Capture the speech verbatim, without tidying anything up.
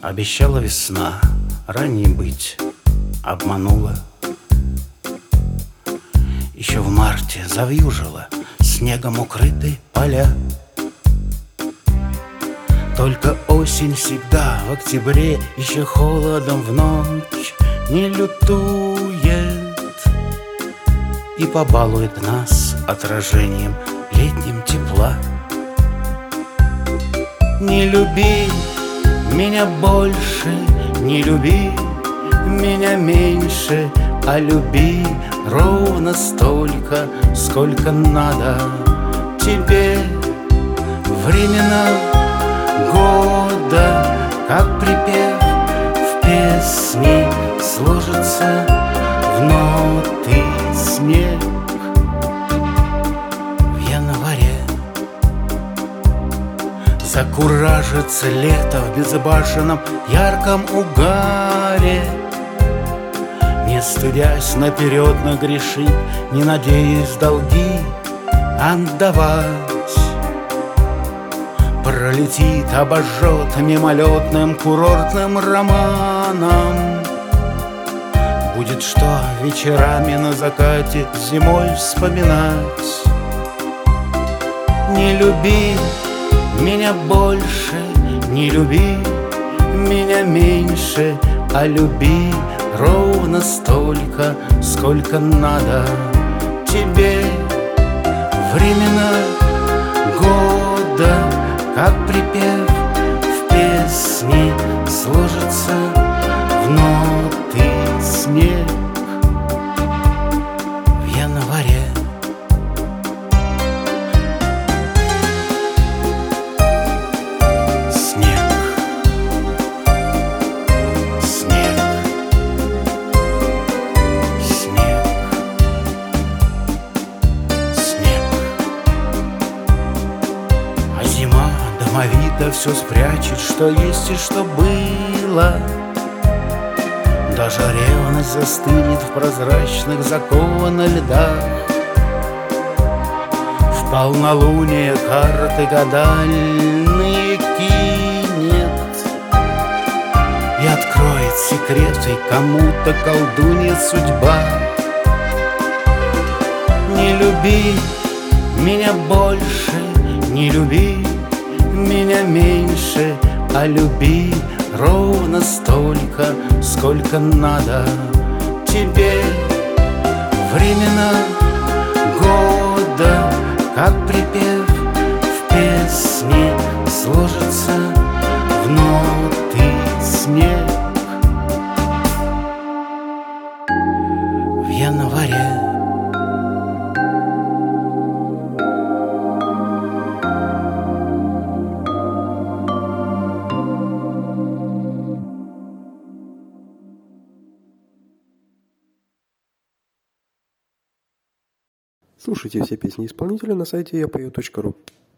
Обещала весна ранней быть, обманула. Еще в марте завьюжила снегом укрыты поля. Только осень всегда в октябре еще холодом в ночь не лютует и побалует нас отражением летним тепла. Не люби меня больше, не люби меня меньше, а люби ровно столько, сколько надо тебе. Времена года, как припев в песне, сложится в ноты снег в январе. Закуражится лето в безбашенном ярком угаре, не стыдясь наперед нагрешить, не надеясь долги отдавать. Пролетит, обожжет мимолетным курортным романом. Будет что вечерами на закате зимой вспоминать. Не люби меня больше, не люби меня меньше, а люби ровно столько, сколько надо тебе. Времена года, как припев в песне, сложится в ноты снег в январе. Снег, снег, снег, снег. А зима домовито все спрячет, что есть и что было. Даже ревность застынет в прозрачных закованных льдах. В полнолуние карты гадальные кинет и откроет секреты кому-то колдунья судьба. Не люби меня больше, не люби меня меньше, а люби ровно столько, сколько надо тебе. Времена года, как припев в песне, сложится в ноты снег в январе. Слушайте все песни исполнителя на сайте я пою точка ру.